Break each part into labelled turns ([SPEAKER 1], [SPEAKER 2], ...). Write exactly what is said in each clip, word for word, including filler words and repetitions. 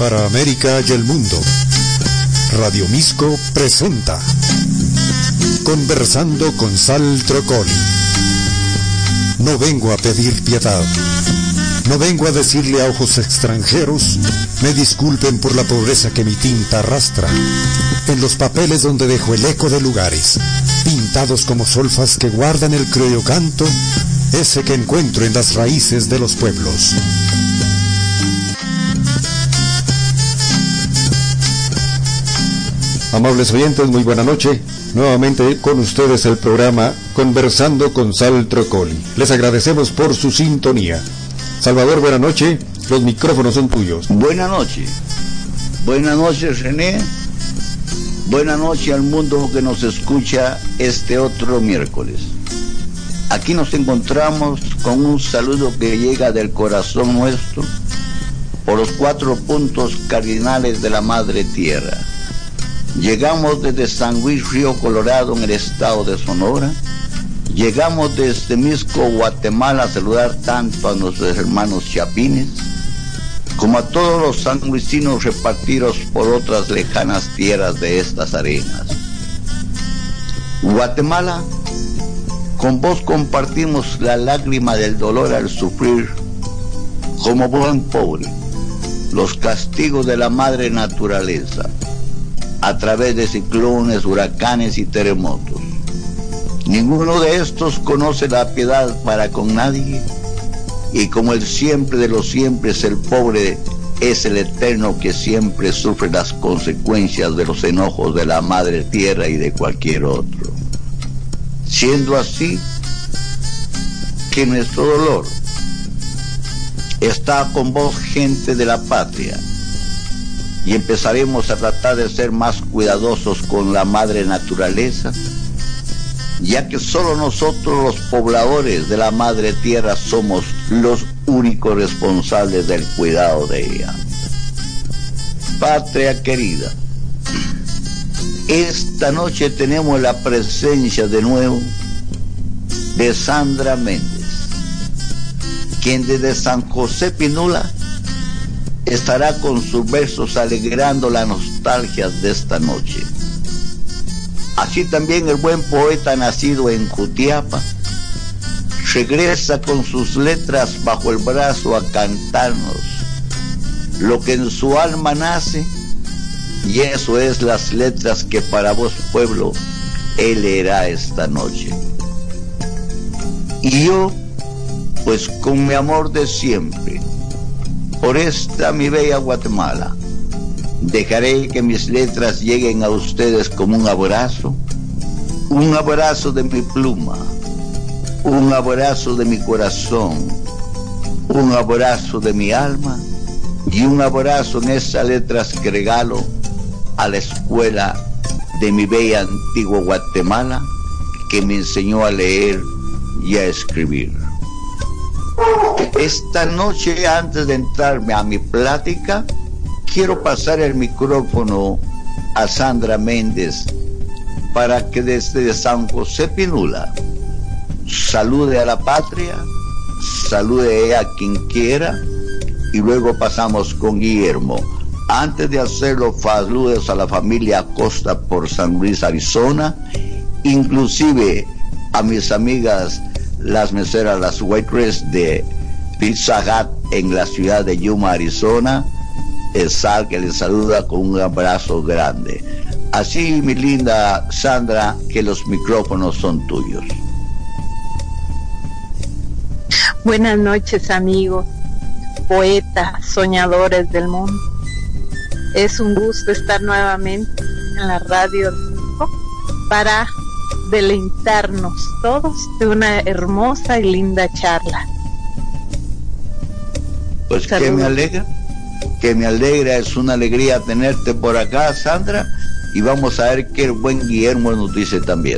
[SPEAKER 1] para América y el mundo. Radio Misco presenta Conversando con Sal Trocoli. No vengo a pedir piedad. No vengo a decirle a ojos extranjeros, me disculpen por la pobreza que mi tinta arrastra. En los papeles donde dejo el eco de lugares, pintados como solfas que guardan el criollo canto, ese que encuentro en las raíces de los pueblos. Amables oyentes, muy buena noche. Nuevamente con ustedes el programa Conversando con Sal Trocoli. Les agradecemos por su sintonía. Salvador, buena noche. Los micrófonos son tuyos.
[SPEAKER 2] Buena noche. Buena noche, René. Buena noche al mundo que nos escucha este otro miércoles. Aquí nos encontramos con un saludo que llega del corazón nuestro por los cuatro puntos cardinales de la Madre Tierra. Llegamos desde San Luis Río Colorado en el estado de Sonora. Llegamos desde Misco, Guatemala, a saludar tanto a nuestros hermanos chapines como a todos los sanluisinos repartidos por otras lejanas tierras de estas arenas. Guatemala, con vos compartimos la lágrima del dolor al sufrir, como buen pobre, los castigos de la madre naturaleza, a través de ciclones, huracanes y terremotos. Ninguno de estos conoce la piedad para con nadie, y como el siempre de los siempre es el pobre, es el eterno que siempre sufre las consecuencias de los enojos de la madre tierra y de cualquier otro. Siendo así, que nuestro dolor está con vos, gente de la patria, y empezaremos a tratar de ser más cuidadosos con la madre naturaleza, ya que solo nosotros los pobladores de la madre tierra somos los únicos responsables del cuidado de ella. Patria querida, esta noche tenemos la presencia de nuevo de Sandra Méndez, quien desde San José Pinula estará con sus versos alegrando la nostalgia de esta noche. Así también el buen poeta nacido en Jutiapa regresa con sus letras bajo el brazo a cantarnos lo que en su alma nace, y eso es las letras que para vos, pueblo, él leerá esta noche. Y yo, pues con mi amor de siempre, por esta mi bella Guatemala, dejaré que mis letras lleguen a ustedes como un abrazo, un abrazo de mi pluma, un abrazo de mi corazón, un abrazo de mi alma y un abrazo en esas letras que regalo a la escuela de mi bella antigua Guatemala, que me enseñó a leer y a escribir. Esta noche, antes de entrarme a mi plática, quiero pasar el micrófono a Sandra Méndez para que desde San José Pinula salude a la patria, salude a quien quiera, y luego pasamos con Guillermo. Antes de hacerlo, saludos a la familia Acosta por San Luis, Arizona, inclusive a mis amigas las meseras, las waitress de Pizza Hut en la ciudad de Yuma, Arizona. Sal, que les saluda con un abrazo grande. Así, mi linda Sandra, que los micrófonos son tuyos.
[SPEAKER 3] Buenas noches, amigos, poetas, soñadores del mundo. Es un gusto estar nuevamente en la radio para deleitarnos todos de una hermosa y linda charla.
[SPEAKER 2] Pues que me alegra, que me alegra, es una alegría tenerte por acá, Sandra, y vamos a ver qué el buen Guillermo nos dice también.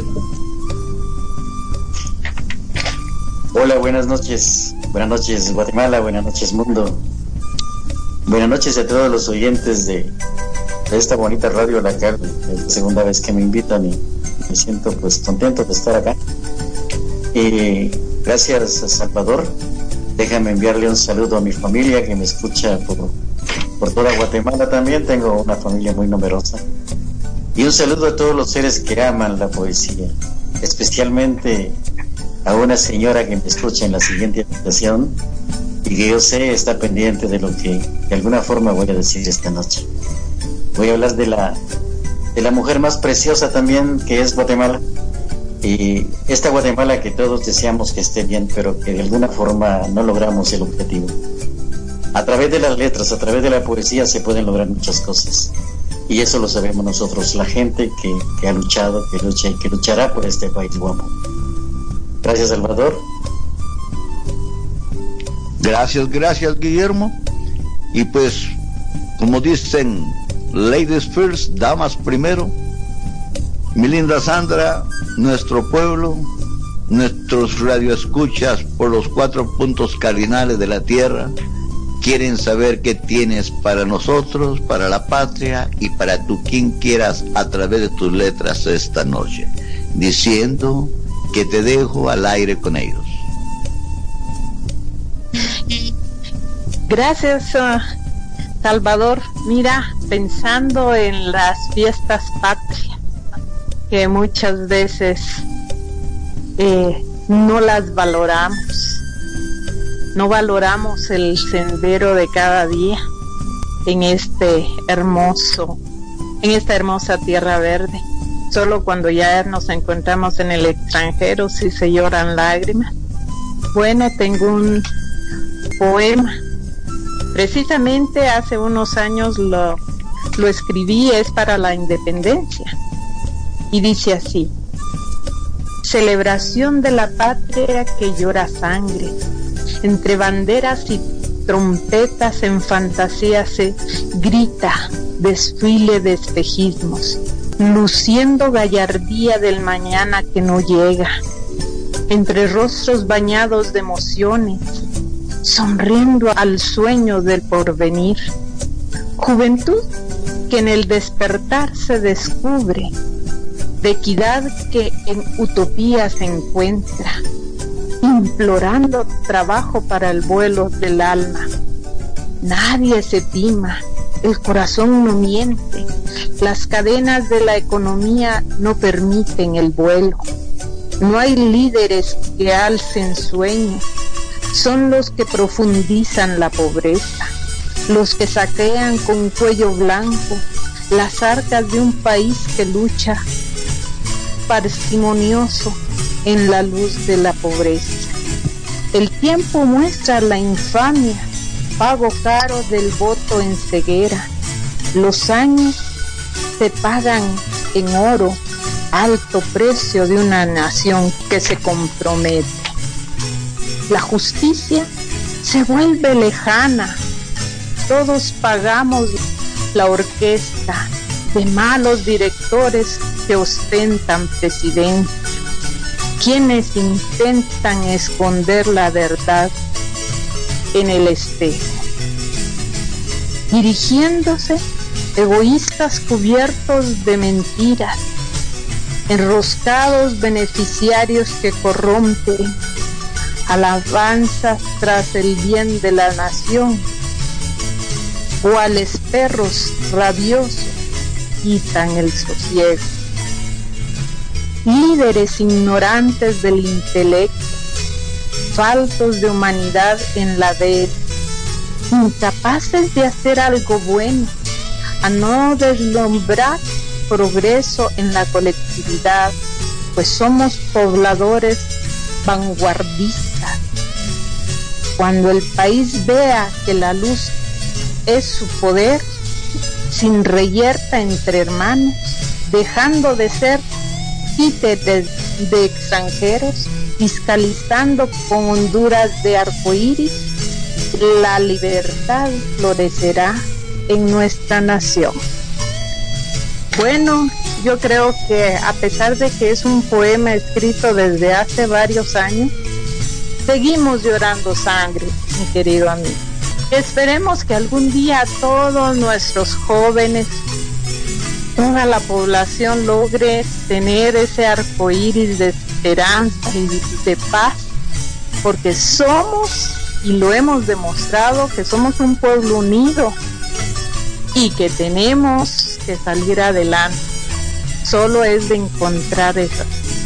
[SPEAKER 4] Hola, buenas noches, buenas noches Guatemala, buenas noches mundo, buenas noches a todos los oyentes de, de esta bonita radio, la que es la segunda vez que me invitan y me siento pues contento de estar acá. Y gracias a Salvador, déjame enviarle un saludo a mi familia que me escucha por, por toda Guatemala también, tengo una familia muy numerosa. Y un saludo a todos los seres que aman la poesía, especialmente a una señora que me escucha en la siguiente habitación y que yo sé está pendiente de lo que de alguna forma voy a decir esta noche. Voy a hablar de la, de la mujer más preciosa también, que es Guatemala. Y esta Guatemala que todos deseamos que esté bien, pero que de alguna forma no logramos el objetivo. A través de las letras, a través de la poesía se pueden lograr muchas cosas. Y eso lo sabemos nosotros, la gente que, que ha luchado, que lucha y que luchará por este país guapo. Gracias, Salvador.
[SPEAKER 2] Gracias, gracias, Guillermo. Y pues, como dicen, ladies first, damas primero. Mi linda Sandra, nuestro pueblo, nuestros radioescuchas por los cuatro puntos cardinales de la tierra, quieren saber qué tienes para nosotros, para la patria y para tu quien quieras a través de tus letras esta noche, diciendo que te dejo al aire con ellos.
[SPEAKER 3] Gracias, uh, Salvador. Mira, pensando en las fiestas patrias, que muchas veces eh, no las valoramos. No valoramos el sendero de cada día en este hermoso, en esta hermosa tierra verde. Solo cuando ya nos encontramos en el extranjero sí se lloran lágrimas. Bueno, tengo un poema. Precisamente hace unos años lo, lo escribí, es para la independencia. Y dice así: celebración de la patria que llora sangre. Entre banderas y trompetas en fantasía se grita desfile de espejismos, luciendo gallardía del mañana que no llega. Entre rostros bañados de emociones, sonriendo al sueño del porvenir. Juventud que en el despertar se descubre, de equidad que en utopía se encuentra, implorando trabajo para el vuelo del alma. Nadie se tima, el corazón no miente, las cadenas de la economía no permiten el vuelo. No hay líderes que alcen sueños, son los que profundizan la pobreza, los que saquean con cuello blanco las arcas de un país que lucha parsimonioso en la luz de la pobreza. El tiempo muestra la infamia, pago caro del voto en ceguera. Los años se pagan en oro, alto precio de una nación que se compromete. La justicia se vuelve lejana, todos pagamos la orquesta de malos directores que ostentan presidencia, quienes intentan esconder la verdad en el espejo, dirigiéndose egoístas cubiertos de mentiras, enroscados beneficiarios que corrompen, alabanzas tras el bien de la nación, cuales perros rabiosos quitan el sosiego. Líderes ignorantes del intelecto, faltos de humanidad en la vez, incapaces de hacer algo bueno, a no deslumbrar progreso en la colectividad, pues somos pobladores vanguardistas. Cuando el país vea que la luz es su poder, sin reyerta entre hermanos, dejando de ser títeres de extranjeros, fiscalizando con honduras de arcoíris, la libertad florecerá en nuestra nación. Bueno, yo creo que a pesar de que es un poema escrito desde hace varios años, seguimos llorando sangre, mi querido amigo. Esperemos que algún día todos nuestros jóvenes, toda la población logre tener ese arco iris de esperanza y de paz, porque somos, y lo hemos demostrado, que somos un pueblo unido, y que tenemos que salir adelante. Solo es de encontrar eso.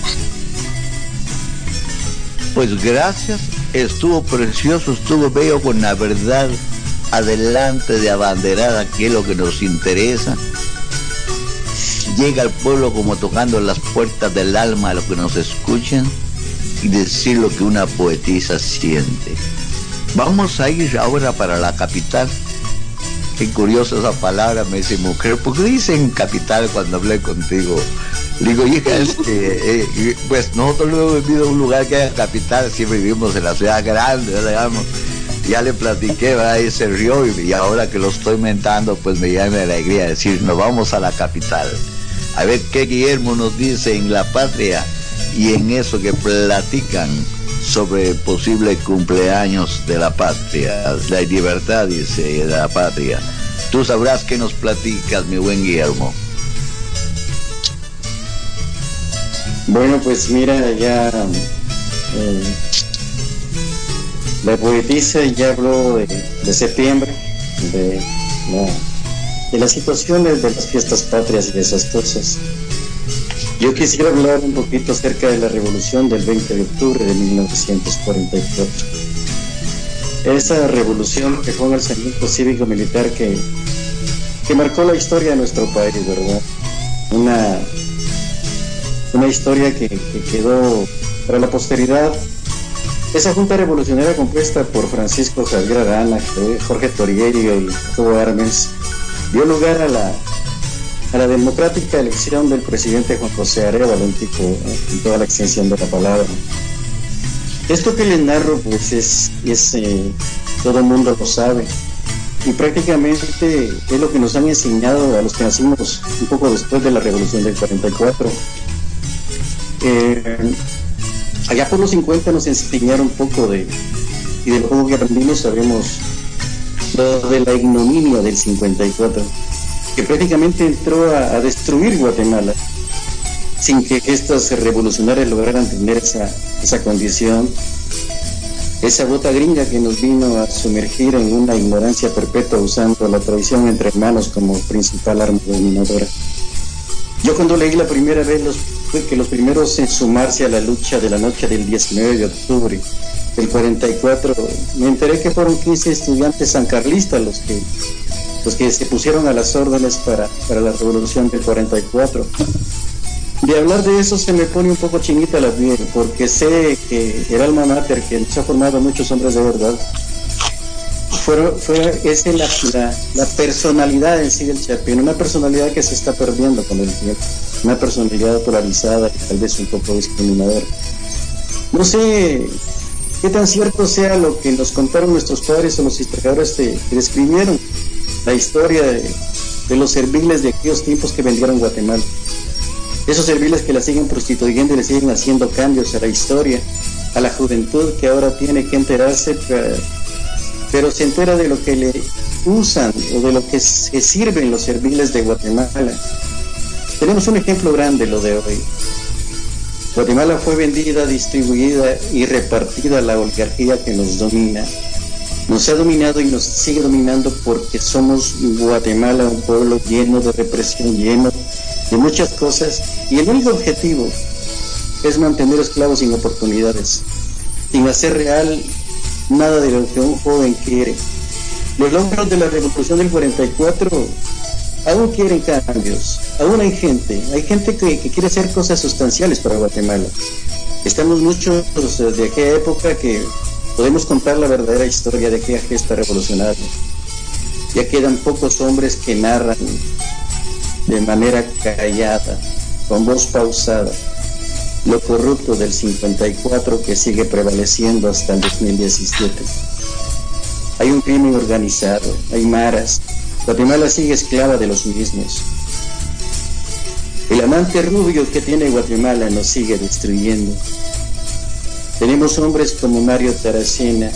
[SPEAKER 2] Pues gracias, estuvo precioso, estuvo bello, con la verdad adelante de abanderada, que es lo que nos interesa. Llega al pueblo como tocando las puertas del alma a los que nos escuchan y decir lo que una poetisa siente. Vamos a ir ahora para la capital. Qué curiosa esa palabra, me dice mujer. ¿Por qué dicen capital cuando hablé contigo? Le digo, hija, es que, eh, pues nosotros no hemos vivido en un lugar que haya capital, siempre vivimos en la ciudad grande, digamos. Ya le platiqué, ¿verdad? Y se rió, y, y ahora que lo estoy mentando, pues me llama de alegría decir, nos vamos a la capital. A ver qué Guillermo nos dice en la patria y en eso que platican sobre el posible cumpleaños de la patria, la libertad, dice, de la patria. Tú sabrás qué nos platicas, mi buen Guillermo.
[SPEAKER 4] Bueno, pues mira, ya eh, la poetisa ya habló de, de septiembre, de, no, de las situaciones de las fiestas patrias y de esas cosas. Yo quisiera hablar un poquito acerca de la revolución del veinte de octubre de mil novecientos cuarenta y cuatro. Esa revolución que fue un alzamiento cívico-militar que, que marcó la historia de nuestro país, ¿verdad? Una, una historia que, que quedó para la posteridad. Esa junta revolucionaria compuesta por Francisco Javier Arana, Jorge Toribio y Jacobo Armes dio lugar a la a la democrática elección del presidente Juan José Arevalo, un tipo eh, en toda la extensión de la palabra. Esto que les narro, pues es, es eh, todo el mundo lo sabe, y prácticamente es lo que nos han enseñado a los que nacimos un poco después de la revolución del cuarenta y cuatro. Eh, allá por los cincuenta nos enseñaron un poco de, y de lo poco que aprendimos sabemos lo de la ignominia del cincuenta y cuatro, que prácticamente entró a, a destruir Guatemala sin que estas revolucionarias lograran tener esa, esa condición, esa bota gringa que nos vino a sumergir en una ignorancia perpetua usando la traición entre hermanos como principal arma dominadora. Yo cuando leí la primera vez los, que los primeros en sumarse a la lucha de la noche del diecinueve de octubre del cuarenta y cuatro, me enteré que fueron quince estudiantes sancarlistas los que los que se pusieron a las órdenes para, para la revolución del cuarenta y cuatro. De hablar de eso se me pone un poco chinita la piel, porque sé que el alma mater que nos ha formado muchos hombres de verdad fue, fue es la, la, la personalidad en sí del Chapín, una personalidad que se está perdiendo con el tiempo, una personalidad polarizada y tal vez un poco discriminadora. No sé qué tan cierto sea lo que nos contaron nuestros padres o los historiadores que describieron la historia de, de los serviles de aquellos tiempos que vendieron Guatemala. Esos serviles que la siguen prostituyendo y le siguen haciendo cambios a la historia, a la juventud que ahora tiene que enterarse, pero, pero se entera de lo que le usan o de lo que se sirven los serviles de Guatemala. Tenemos un ejemplo grande, lo de hoy. Guatemala fue vendida, distribuida y repartida a la oligarquía que nos domina. Nos ha dominado y nos sigue dominando porque somos Guatemala, un pueblo lleno de represión, lleno de muchas cosas, y el único objetivo es mantener esclavos sin oportunidades, sin hacer real nada de lo que un joven quiere. Los logros de la revolución del cuarenta y cuatro aún quieren cambios, aún hay gente, hay gente que, que quiere hacer cosas sustanciales para Guatemala. Estamos muchos de aquella época que podemos contar la verdadera historia de aquella gesta revolucionaria. Ya quedan pocos hombres que narran de manera callada, con voz pausada, lo corrupto del cincuenta y cuatro que sigue prevaleciendo hasta el dos mil diecisiete. Hay un crimen organizado, hay maras. Guatemala sigue esclava de los mismos. El amante rubio que tiene Guatemala nos sigue destruyendo. Tenemos hombres como Mario Taracena,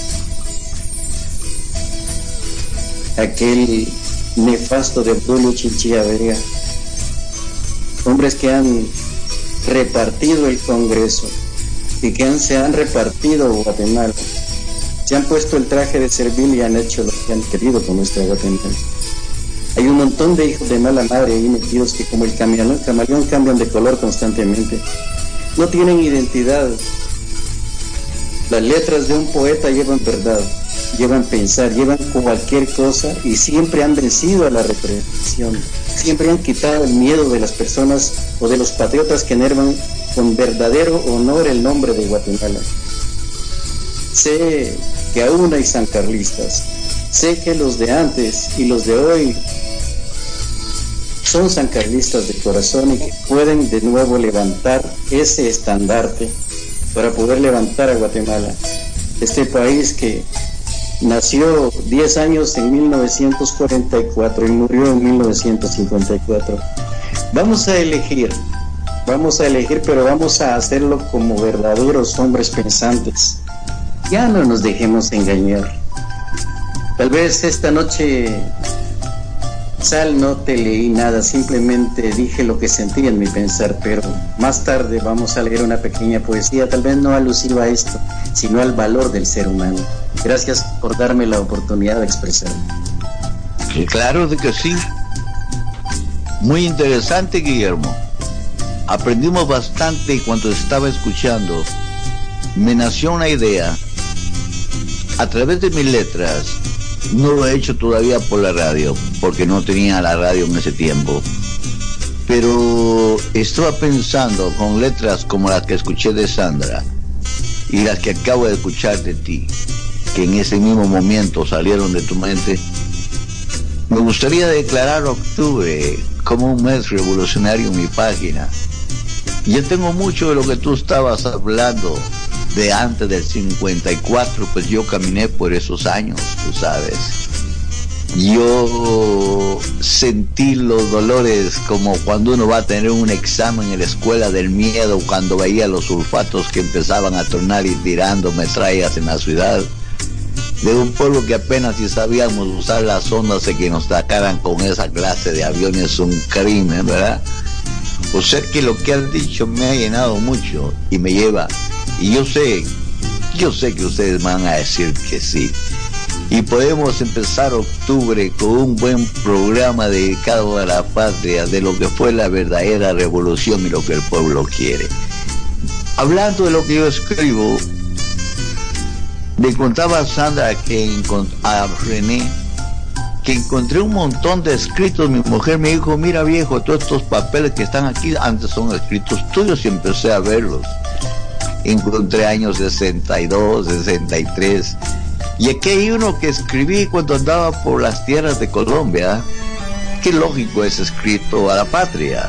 [SPEAKER 4] aquel nefasto de Obdulio Chinchilla Vega, hombres que han repartido el Congreso y que han, se han repartido Guatemala, se han puesto el traje de servil y han hecho lo que han querido con nuestra Guatemala. Hay un montón de hijos de mala madre ahí metidos que como el camaleón, camaleón cambian de color constantemente. No tienen identidad. Las letras de un poeta llevan verdad, llevan pensar, llevan cualquier cosa y siempre han vencido a la represión. Siempre han quitado el miedo de las personas o de los patriotas que enervan con verdadero honor el nombre de Guatemala. Sé que aún hay sancarlistas. Sé que los de antes y los de hoy son sancarlistas de corazón y que pueden de nuevo levantar ese estandarte para poder levantar a Guatemala, este país que nació diez años en mil novecientos cuarenta y cuatro y murió en mil novecientos cincuenta y cuatro. Vamos a elegir, vamos a elegir, pero vamos a hacerlo como verdaderos hombres pensantes. Ya no nos dejemos engañar. Tal vez esta noche, Sal, no te leí nada, simplemente dije lo que sentía en mi pensar, pero más tarde vamos a leer una pequeña poesía, tal vez no alusiva a esto, sino al valor del ser humano. Gracias por darme la oportunidad de expresarme.
[SPEAKER 2] Claro de que sí. Muy interesante, Guillermo. Aprendimos bastante y cuando estaba escuchando, me nació una idea. A través de mis letras, no lo he hecho todavía por la radio, porque no tenía la radio en ese tiempo. Pero estaba pensando con letras como las que escuché de Sandra y las que acabo de escuchar de ti, que en ese mismo momento salieron de tu mente. Me gustaría declarar octubre como un mes revolucionario en mi página. Yo tengo mucho de lo que tú estabas hablando de antes del cincuenta y cuatro, pues yo caminé por esos años, tú sabes. Yo sentí los dolores como cuando uno va a tener un examen en la escuela del miedo, cuando veía los sulfatos que empezaban a tronar y tirando metrallas en la ciudad, de un pueblo que apenas si sabíamos usar las ondas y que nos atacaran con esa clase de aviones, un crimen, ¿verdad? O sea que lo que has dicho me ha llenado mucho y me lleva. Y yo sé, yo sé que ustedes van a decir que sí. Y podemos empezar octubre con un buen programa dedicado a la patria, de lo que fue la verdadera revolución y lo que el pueblo quiere. Hablando de lo que yo escribo, le contaba a Sandra que encont- a René que encontré un montón de escritos. Mi mujer me dijo, mira viejo, todos estos papeles que están aquí antes son escritos tuyos, y empecé a verlos. Encontré años sesenta y dos, sesenta y tres, y aquí hay uno que escribí cuando andaba por las tierras de Colombia. Qué lógico es escrito a la patria.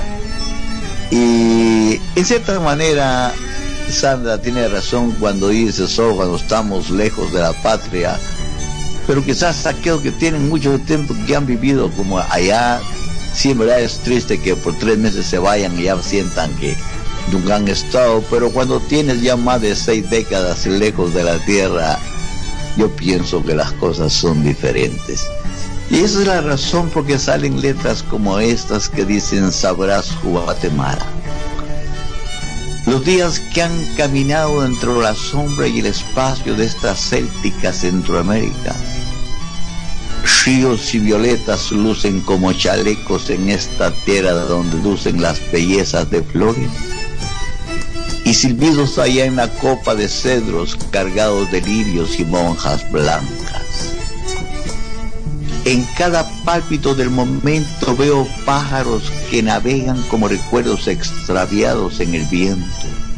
[SPEAKER 2] Y en cierta manera Sandra tiene razón cuando dice eso, cuando estamos lejos de la patria, pero quizás aquellos que tienen mucho tiempo, que han vivido como allá, sí, en verdad es triste que por tres meses se vayan y ya sientan que nunca han estado, pero cuando tienes ya más de seis décadas lejos de la tierra, yo pienso que las cosas son diferentes. Y esa es la razón por qué salen letras como estas que dicen sabrás Guatemala. Los días que han caminado entre la sombra y el espacio de esta céltica Centroamérica, ríos y violetas lucen como chalecos en esta tierra donde lucen las bellezas de flores, y silbidos allá en la copa de cedros cargados de lirios y monjas blancas. En cada pálpito del momento veo pájaros que navegan como recuerdos extraviados en el viento.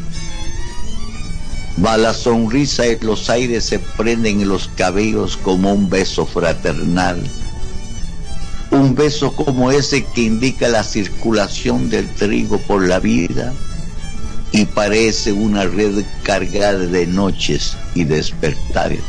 [SPEAKER 2] Va la sonrisa y los aires se prenden en los cabellos como un beso fraternal. Un beso como ese que indica la circulación del trigo por la vida y parece una red cargada de noches y despertares.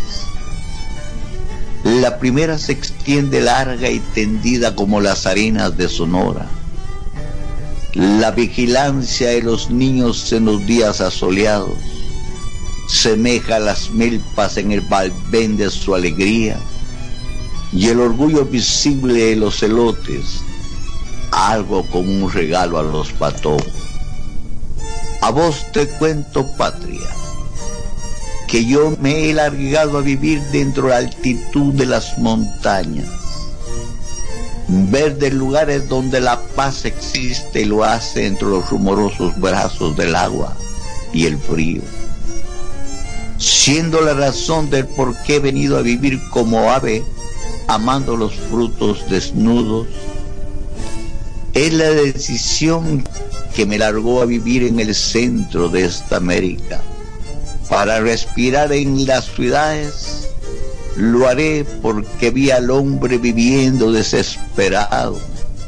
[SPEAKER 2] La primera se extiende larga y tendida como las arenas de Sonora. La vigilancia de los niños en los días asoleados semeja a las milpas en el vaivén de su alegría, y el orgullo visible de los elotes, algo como un regalo a los patojos. A vos te cuento, patria, que yo me he largado a vivir dentro de la altitud de las montañas. Verdes lugares donde la paz existe y lo hace entre los rumorosos brazos del agua y el frío. Siendo la razón del por qué he venido a vivir como ave, amando los frutos desnudos, es la decisión que me largó a vivir en el centro de esta América. Para respirar en las ciudades, lo haré porque vi al hombre viviendo desesperado,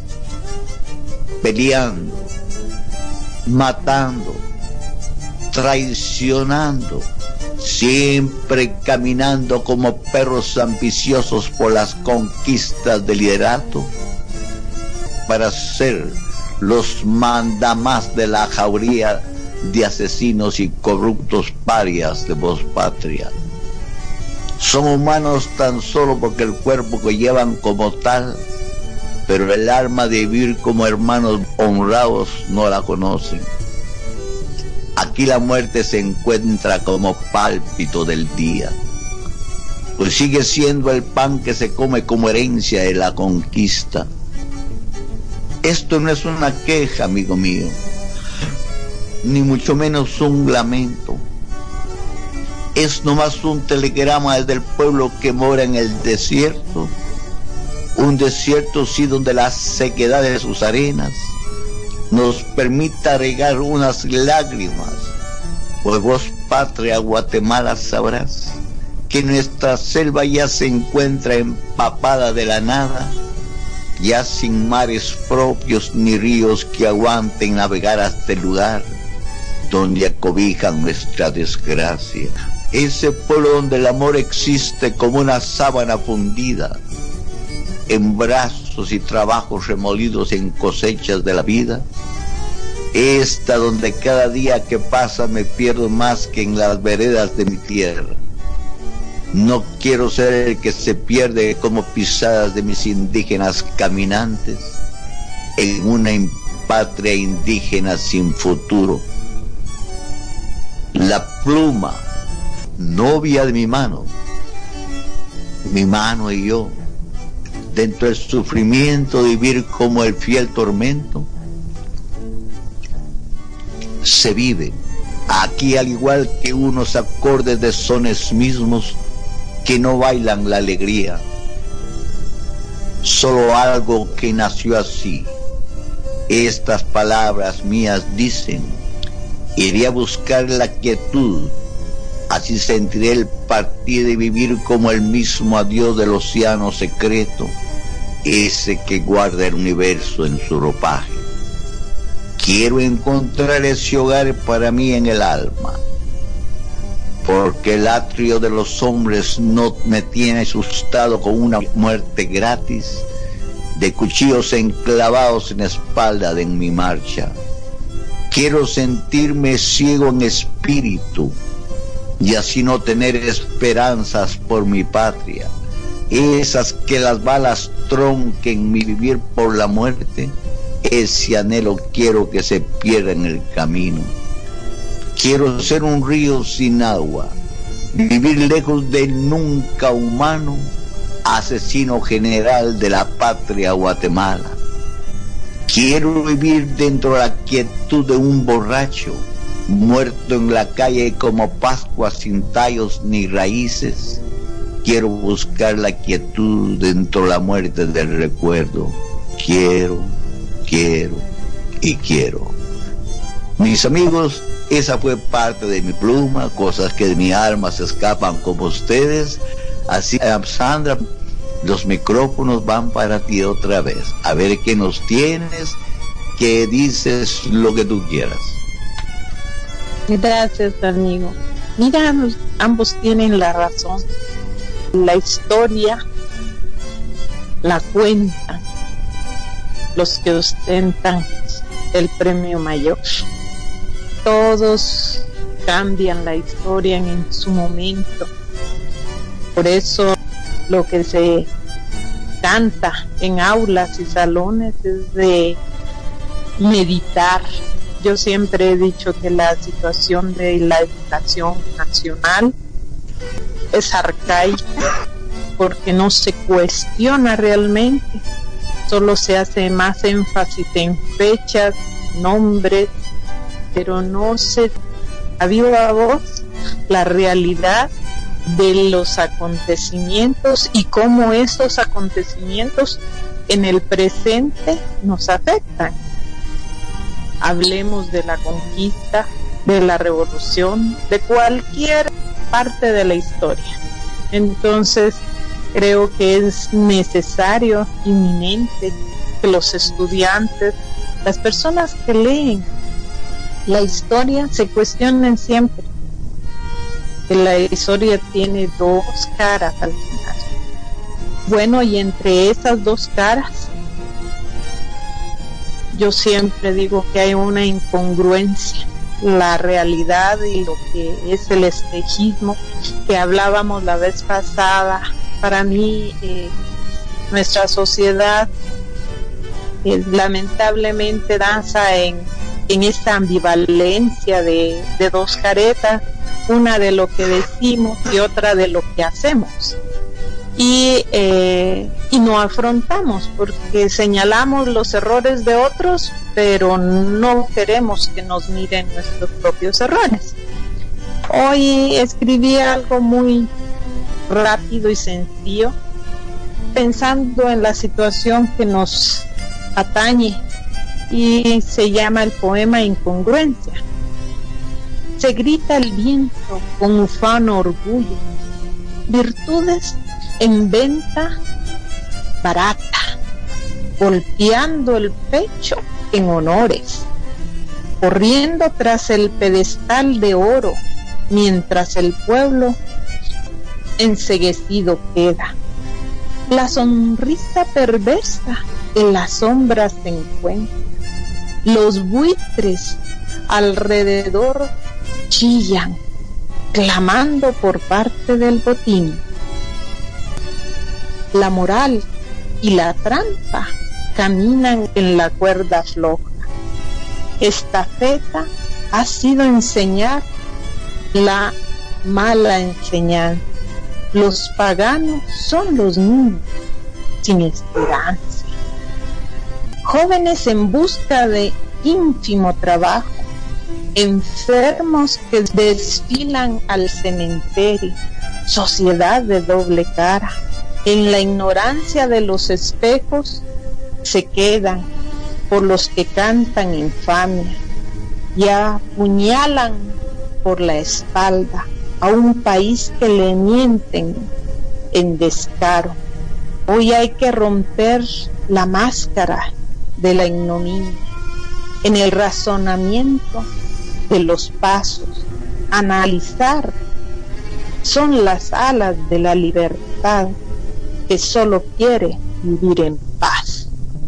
[SPEAKER 2] peleando, matando, traicionando, siempre caminando como perros ambiciosos por las conquistas del liderato, para ser los mandamás de la jauría de asesinos y corruptos parias de voz patria. Son humanos tan solo porque el cuerpo que llevan como tal, pero el alma de vivir como hermanos honrados no la conocen. Aquí la muerte se encuentra como pálpito del día, pues sigue siendo el pan que se come como herencia de la conquista. Esto no es una queja, amigo mío, ni mucho menos un lamento. Es nomás un telegrama desde el pueblo que mora en el desierto, un desierto sí donde la sequedad de sus arenas nos permita regar unas lágrimas, pues vos, patria Guatemala, sabrás que nuestra selva ya se encuentra empapada de la nada, ya sin mares propios ni ríos que aguanten navegar hasta el lugar donde acobijan nuestra desgracia. Ese pueblo donde el amor existe como una sábana fundida en brazos y trabajos remolidos en cosechas de la vida. Esta donde cada día que pasa me pierdo más que en las veredas de mi tierra. No quiero ser el que se pierde como pisadas de mis indígenas caminantes en una patria indígena sin futuro. La pluma, novia de mi mano, mi mano y yo, dentro del sufrimiento de vivir como el fiel tormento, se vive aquí al igual que unos acordes de sones mismos que no bailan la alegría, solo algo que nació así. Estas palabras mías dicen: iré a buscar la quietud, así sentiré el partir de vivir como el mismo adiós del océano secreto, ese que guarda el universo en su ropaje. Quiero encontrar ese hogar para mí en el alma, porque el atrio de los hombres no me tiene asustado con una muerte gratis de cuchillos enclavados en la espalda de en mi marcha. Quiero sentirme ciego en espíritu y así no tener esperanzas por mi patria, esas que las balas tronquen mi vivir por la muerte. Ese anhelo quiero que se pierda en el camino. Quiero ser un río sin agua, vivir lejos del nunca humano asesino general de la patria Guatemala. Quiero vivir dentro de la quietud de un borracho, muerto en la calle como Pascua sin tallos ni raíces. Quiero buscar la quietud dentro de la muerte del recuerdo. Quiero, quiero y quiero. Mis amigos, esa fue parte de mi pluma, cosas que de mi alma se escapan como ustedes. Así, Sandra, los micrófonos van para ti otra vez. A ver qué nos tienes, que dices lo que tú quieras.
[SPEAKER 3] Gracias, amigo. Mira, ambos tienen la razón. La historia la cuentan los que ostentan el premio mayor. Todos cambian la historia en su momento. Por eso lo que se canta en aulas y salones es de meditar. Yo siempre he dicho que la situación de la educación nacional es arcaica porque no se cuestiona realmente solo se hace más énfasis en fechas, nombres, pero no se a viva voz la realidad de los acontecimientos y cómo estos acontecimientos en el presente nos afectan. Hablemos de la conquista, de la revolución, de cualquier parte de la historia. Entonces, creo que es necesario, inminente, que los estudiantes, las personas que leen la historia, se cuestionen siempre que la historia tiene dos caras al final. Bueno, y entre esas dos caras, yo siempre digo que hay una incongruencia. La realidad y lo que es el espejismo que hablábamos la vez pasada. Para mí, eh, nuestra sociedad eh, lamentablemente danza en, en esta ambivalencia de, de dos caretas, una de lo que decimos y otra de lo que hacemos. Y, eh, y no afrontamos porque señalamos los errores de otros, pero no queremos que nos miren nuestros propios errores. Hoy escribí algo muy rápido y sencillo, pensando en la situación que nos atañe, y se llama el poema Incongruencia. Se grita el viento con ufano orgullo, virtudes en venta barata, golpeando el pecho en honores, corriendo tras el pedestal de oro, mientras el pueblo enceguecido queda. La sonrisa perversa en las sombras se encuentra, los buitres alrededor chillan, clamando por parte del botín. La moral y la trampa caminan en la cuerda floja. Estafeta ha sido enseñar la mala enseñanza. Los paganos son los niños sin esperanza. Jóvenes en busca de ínfimo trabajo, enfermos que desfilan al cementerio, sociedad de doble cara. En la ignorancia de los espejos se quedan por los que cantan infamia y apuñalan por la espalda a un país que le mienten en descaro. Hoy hay que romper la máscara de la ignominia en el razonamiento de los pasos, analizar. Son las alas de la libertad que solo quiere vivir en paz.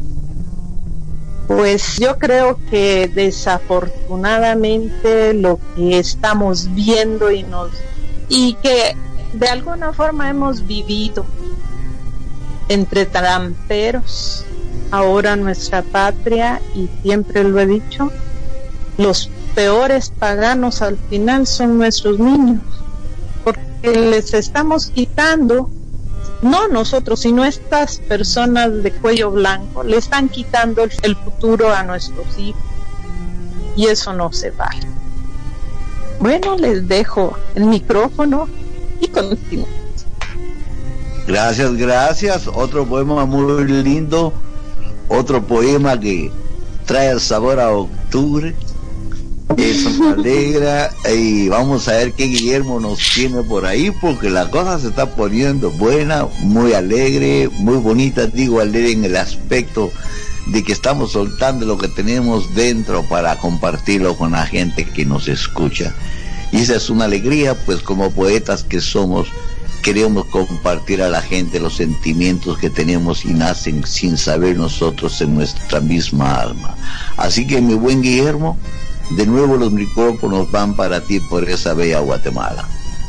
[SPEAKER 3] Pues yo creo que desafortunadamente lo que estamos viendo y nos y que de alguna forma hemos vivido entre tramperos, ahora nuestra patria, y siempre lo he dicho, los peores paganos al final son nuestros niños, porque les estamos quitando, no nosotros, sino estas personas de cuello blanco, le están quitando el, el futuro a nuestros hijos, y eso no se vale. Bueno, les dejo el micrófono y continuamos.
[SPEAKER 2] Gracias, gracias. Otro poema muy lindo, otro poema que trae el sabor a octubre. Eso me alegra, y vamos a ver qué Guillermo nos tiene por ahí, porque la cosa se está poniendo buena, muy alegre, muy bonita, digo alegre en el aspecto de que estamos soltando lo que tenemos dentro para compartirlo con la gente que nos escucha, y esa es una alegría, pues como poetas que somos, queremos compartir a la gente los sentimientos que tenemos y nacen sin saber nosotros en nuestra misma alma. Así que mi buen Guillermo, de nuevo los micrófonos van para ti por esa bella Guatemala.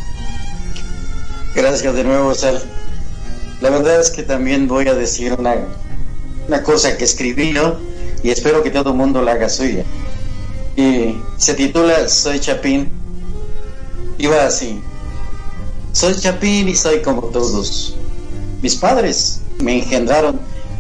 [SPEAKER 4] Gracias de nuevo, Sal. La verdad es que también voy a decir una, una cosa que escribí, ¿no? Y espero que todo el mundo la haga suya. Y se titula Soy Chapín. Y va así: soy Chapín y soy como todos. Mis padres me engendraron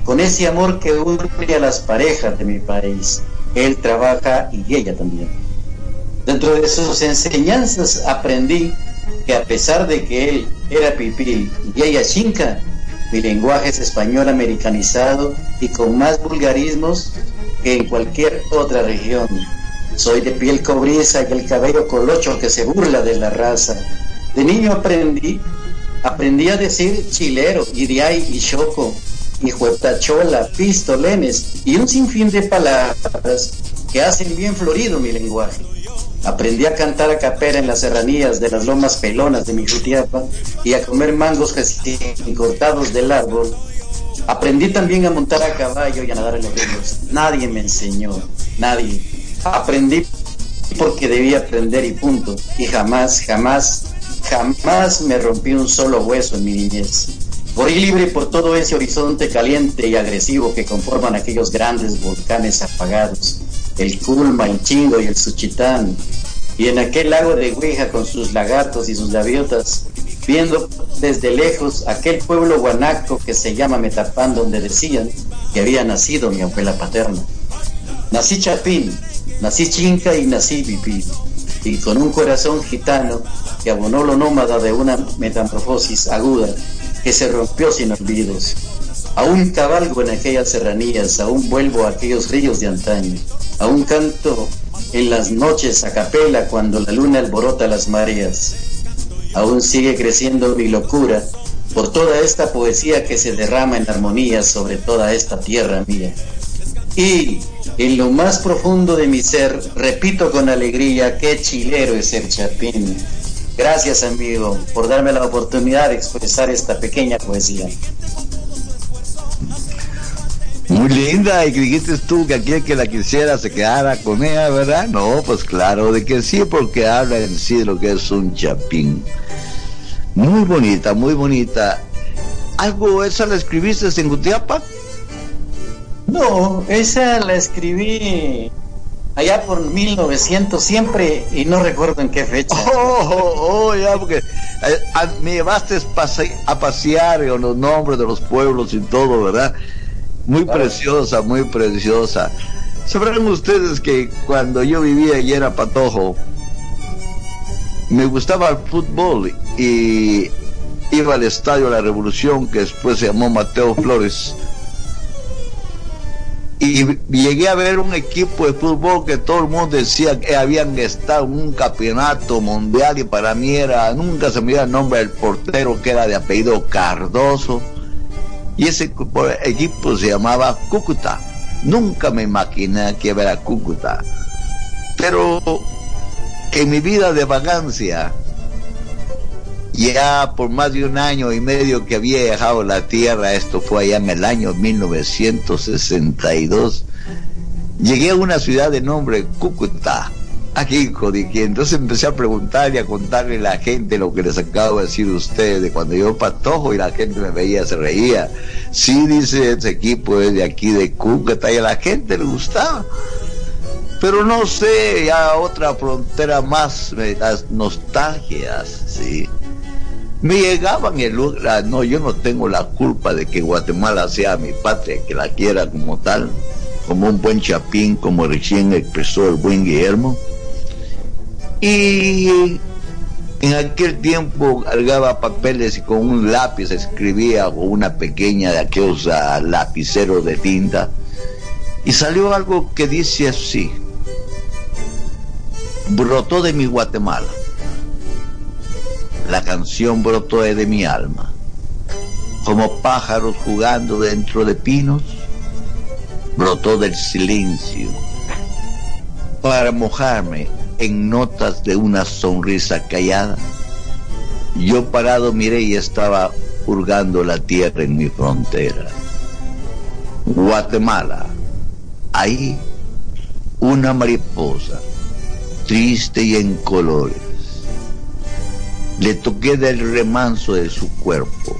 [SPEAKER 4] con ese amor que une a las parejas de mi país. Él trabaja y ella también. Dentro de sus enseñanzas aprendí que a pesar de que él era pipil y ella chinca, mi lenguaje es español americanizado y con más vulgarismos que en cualquier otra región. Soy de piel cobriza y el cabello colocho que se burla de la raza. De niño aprendí, aprendí a decir chilero, iriay y choco, y juetachola, pistolenes y un sinfín de palabras que hacen bien florido mi lenguaje. Aprendí a cantar a capela en las serranías de las lomas pelonas de mi Jutiapa y a comer mangos recién cortados del árbol. Aprendí también a montar a caballo y a nadar en los ríos. Nadie me enseñó, nadie. Aprendí porque debía aprender y punto. Y jamás, jamás, jamás me rompí un solo hueso en mi niñez. Corrí libre por todo ese horizonte caliente y agresivo que conforman aquellos grandes volcanes apagados, el Culma, el Chingo y el Suchitán, y en aquel lago de Huija con sus lagartos y sus gaviotas, viendo desde lejos aquel pueblo guanaco que se llama Metapán, donde decían que había nacido mi abuela paterna. Nací chapín, nací chinca y nací pipí, y con un corazón gitano que abonó lo nómada de una metamorfosis aguda que se rompió sin olvidos. Aún cabalgo en aquellas serranías, aún vuelvo a aquellos ríos de antaño, aún canto en las noches a capela cuando la luna alborota las mareas. Aún sigue creciendo mi locura por toda esta poesía que se derrama en armonía sobre toda esta tierra mía. Y en lo más profundo de mi ser repito con alegría qué chilero es ser chapín. Gracias, amigo, por darme la oportunidad de expresar esta pequeña poesía.
[SPEAKER 2] Muy linda, y que dijiste tú que aquel que la quisiera se quedara con ella, ¿verdad? No, pues claro, de que sí, porque habla en sí de lo que es un chapín. Muy bonita, muy bonita. ¿Algo esa la escribiste en Jutiapa?
[SPEAKER 4] No, esa la escribí allá por mil novecientos siempre, y no recuerdo en qué fecha.
[SPEAKER 2] Oh, oh, oh ya, porque eh, a, me llevaste pase, a pasear con los nombres de los pueblos y todo, ¿verdad? Muy claro. Preciosa, muy preciosa. Sabrán ustedes que cuando yo vivía y era patojo, me gustaba el fútbol y iba al Estadio La Revolución, que después se llamó Mateo Flores, y llegué a ver un equipo de fútbol que todo el mundo decía que habían estado en un campeonato mundial, y para mí era, nunca se me dio el nombre del portero, que era de apellido Cardoso, y ese equipo se llamaba Cúcuta. Nunca me imaginé que era Cúcuta, pero en mi vida de vagancia, ya por más de un año y medio que había dejado la tierra, esto fue allá en el año mil novecientos sesenta y dos, llegué a una ciudad de nombre Cúcuta, aquí en Jodiquí. Entonces empecé a preguntar y a contarle a la gente lo que les acabo de decir a ustedes, de cuando yo patojo y la gente me veía, se reía. Sí, dice, ese equipo es de aquí de Cúcuta, y a la gente le gustaba. Pero no sé, ya otra frontera más, las nostalgias, sí. Me llegaban el no, yo no tengo la culpa de que Guatemala sea mi patria, que la quiera como tal, como un buen chapín, como recién expresó el buen Guillermo. Y en aquel tiempo cargaba papeles y con un lápiz escribía, o una pequeña de aquellos uh, lapiceros de tinta, y salió algo que dice así: brotó de mi Guatemala, la canción brotó de mi alma, como pájaros jugando dentro de pinos, brotó del silencio, para mojarme en notas de una sonrisa callada. Yo parado miré y estaba hurgando la tierra en mi frontera. Guatemala, ahí una mariposa, triste y en colores. Le toqué del remanso de su cuerpo,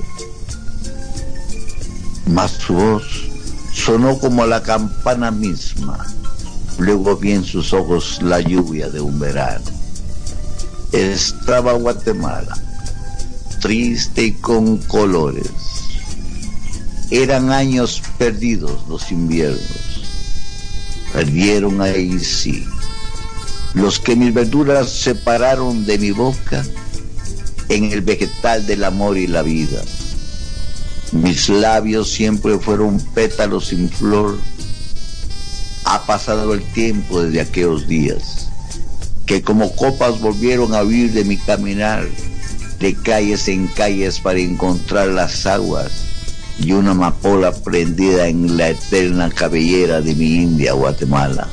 [SPEAKER 2] mas su voz sonó como la campana misma. Luego vi en sus ojos la lluvia de un verano. Estaba Guatemala, triste y con colores. Eran años perdidos los inviernos, perdieron ahí sí, los que mis verduras separaron de mi boca en el vegetal del amor y la vida. Mis labios siempre fueron pétalos sin flor. Ha pasado el tiempo desde aquellos días, que como copas volvieron a huir de mi caminar, de calles en calles para encontrar las aguas y una amapola prendida en la eterna cabellera de mi India, Guatemala.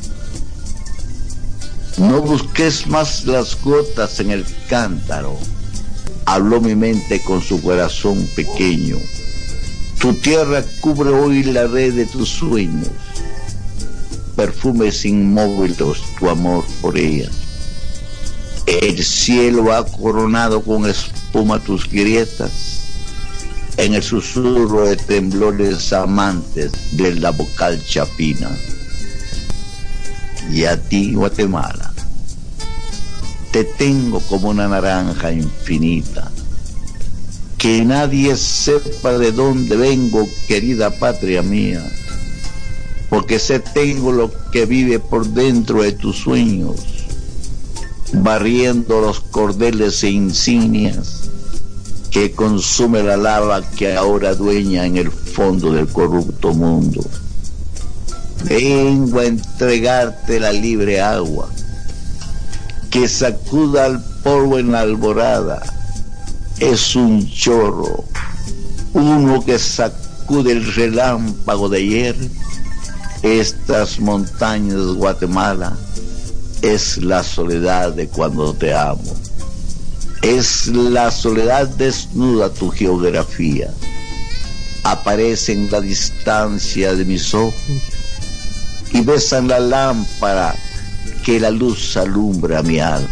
[SPEAKER 2] No busques más las gotas en el cántaro, habló mi mente con su corazón pequeño. Tu tierra cubre hoy la red de tus sueños, perfumes inmóviles tu amor por ella. El cielo ha coronado con espuma tus grietas, en el susurro de temblores amantes de la vocal chapina. Y a ti, Guatemala, te tengo como una naranja infinita. Que nadie sepa de dónde vengo, querida patria mía, porque sé tengo lo que vive por dentro de tus sueños, barriendo los cordeles e insignias que consume la lava que ahora dueña en el fondo del corrupto mundo. Vengo a entregarte la libre agua que sacuda al polvo en la alborada. Es un chorro, uno que sacude el relámpago de ayer. Estas montañas, Guatemala, es la soledad de cuando te amo. Es la soledad desnuda tu geografía. Aparece en la distancia de mis ojos y besan la lámpara que la luz alumbra mi alma.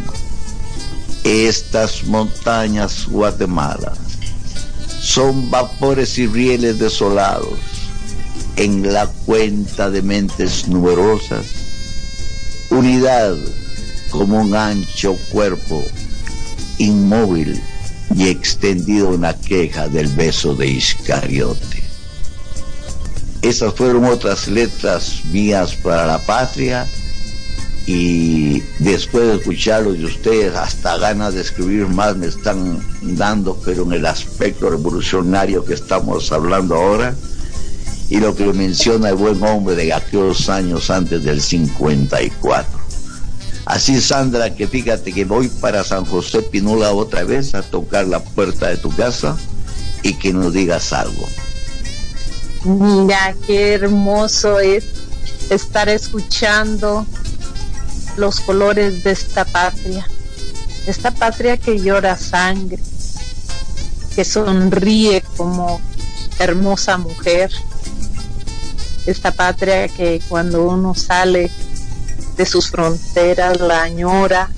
[SPEAKER 2] Estas montañas, Guatemala, son vapores y rieles desolados en la cuenta de mentes numerosas, unidad como un ancho cuerpo inmóvil y extendido en la queja del beso de Iscariote. Esas fueron otras letras mías para la patria, y después de escucharlos de ustedes, hasta ganas de escribir más me están dando, pero en el aspecto revolucionario que estamos hablando ahora, y lo que menciona el buen hombre de aquellos años antes del cincuenta y cuatro. Así, Sandra, que fíjate que voy para San José Pinula otra vez a tocar la puerta de tu casa y que nos digas algo.
[SPEAKER 3] Mira, qué hermoso es estar escuchando los colores de esta patria, esta patria que llora sangre, que sonríe como hermosa mujer, esta patria que cuando uno sale de sus fronteras la añora,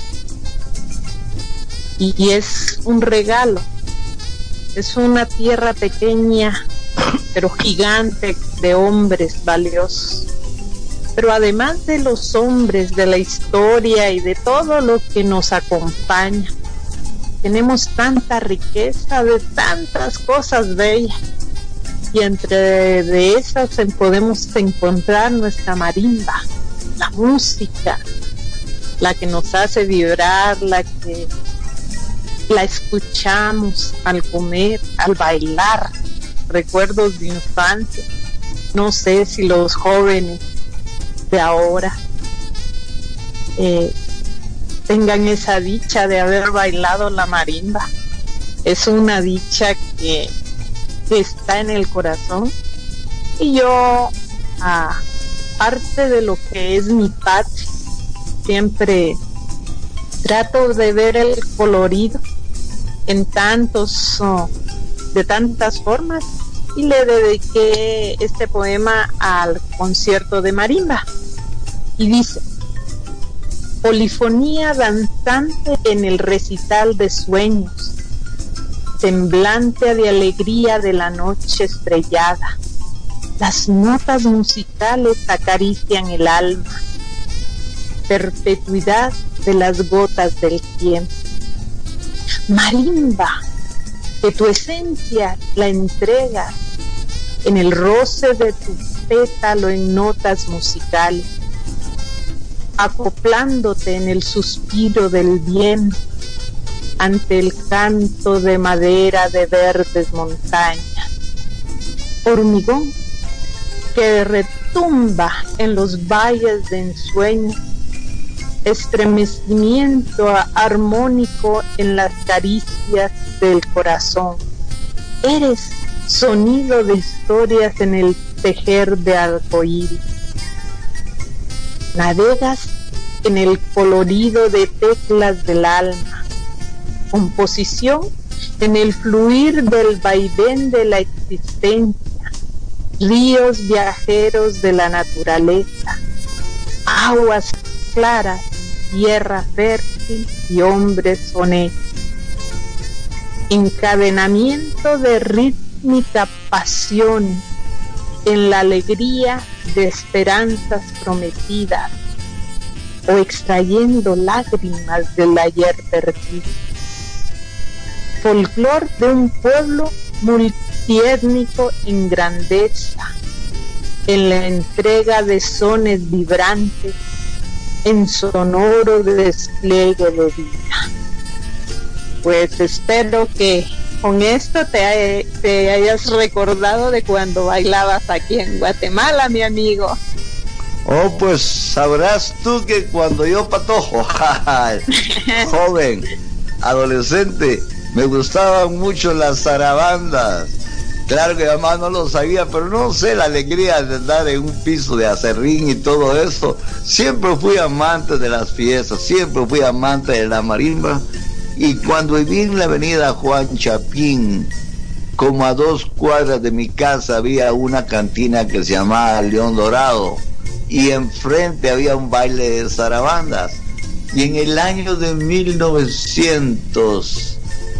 [SPEAKER 3] y es un regalo, es una tierra pequeña pero gigante de hombres valiosos. Pero además de los hombres, de la historia y de todo lo que nos acompaña, tenemos tanta riqueza de tantas cosas bellas, y entre de esas podemos encontrar nuestra marimba, la música, la que nos hace vibrar, la que la escuchamos al comer, al bailar, recuerdos de infancia. No sé si los jóvenes de ahora eh, tengan esa dicha de haber bailado la marimba. Es una dicha que, que está en el corazón, y yo, a parte de lo que es mi patria, siempre trato de ver el colorido en tantos oh, de tantas formas, y le dediqué este poema al concierto de marimba, y dice: polifonía danzante en el recital de sueños, semblante de alegría de la noche estrellada, las notas musicales acarician el alma, perpetuidad de las gotas del tiempo. Marimba, que tu esencia la entregas en el roce de tu pétalo en notas musicales, acoplándote en el suspiro del viento ante el canto de madera de verdes montañas, hormigón que retumba en los valles de ensueño, estremecimiento armónico en las caricias del corazón. Eres sonido de historias en el tejer de arcoíris. Navegas en el colorido de teclas del alma, composición en el fluir del vaivén de la existencia, ríos viajeros de la naturaleza, aguas claras, tierra fértil y hombres honestos. Encadenamiento de rítmica pasión en la alegría de esperanzas prometidas, o extrayendo lágrimas del ayer perdido. Folclor de un pueblo multiétnico en grandeza, en la entrega de sones vibrantes, en sonoro despliegue de vida. Pues espero que con esto te, te hayas recordado de cuando bailabas aquí en Guatemala, mi amigo.
[SPEAKER 2] Oh, pues sabrás tú que cuando yo patojo, joven, adolescente, me gustaban mucho las zarabandas. Claro que además no lo sabía, pero no sé, la alegría de andar en un piso de acerrín y todo eso. Siempre fui amante de las fiestas, siempre fui amante de la marimba. Y cuando viví en la avenida Juan Chapín, como a dos cuadras de mi casa, había una cantina que se llamaba León Dorado, y enfrente había un baile de zarabandas. Y en el año de mil novecientos,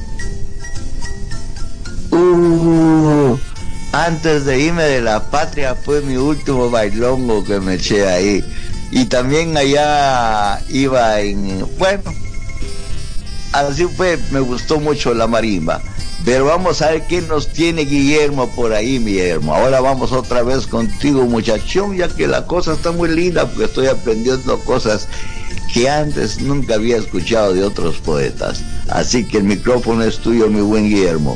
[SPEAKER 2] uh, antes de irme de la patria, fue mi último bailongo que me eché ahí. Y también allá iba en, bueno, así fue, me gustó mucho la marimba. Pero vamos a ver qué nos tiene Guillermo por ahí, mi Guillermo. Ahora vamos otra vez contigo, muchachón, ya que la cosa está muy linda, porque estoy aprendiendo cosas que antes nunca había escuchado de otros poetas. Así que el micrófono es tuyo, mi buen Guillermo.